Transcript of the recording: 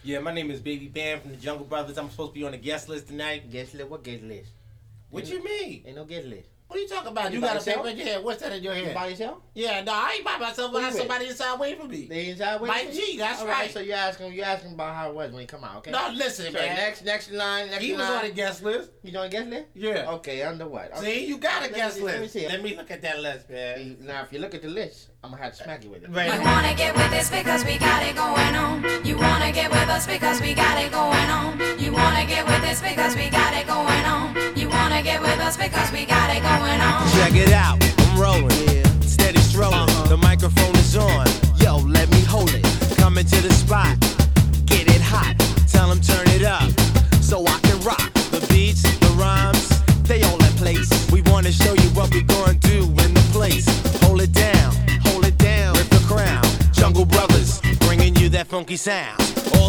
Yeah, my name is Baby Bam from the Jungle Brothers. I'm supposed to be on the guest list tonight. Guest list? What guest list? What you mean? Ain't no guest list. What are you talking about? You You by got a yourself? paper in your head. What's that in your You head? by yourself? Yeah, no, I ain't by myself. Who I you have with? somebody inside waiting for me. They inside with Mike you? G, that's All right. So you asking about how it was when he come out, okay? No, listen, So man. next line. He was on the guest list. You on the guest list? Yeah. Okay, under what? See, you got a guest Let me list. see. Let me look at that list, man. Now, if you look at the list, I'm gonna have to smack you with it. Right. You wanna get with this because we got it going on. You wanna get with us because we got it going on. You wanna get with this because we got it going on. You wanna get with us because we got it going on. Check it out, I'm rolling, steady strolling. The microphone is on, yo, let me hold it. Coming to the spot, get it hot. Tell 'em turn it up, so I can rock. The beats, the rhymes, they all in place. We wanna show you what we gonna do in the place. Hold it down with the crown. Jungle Brothers, bringing you that funky sound.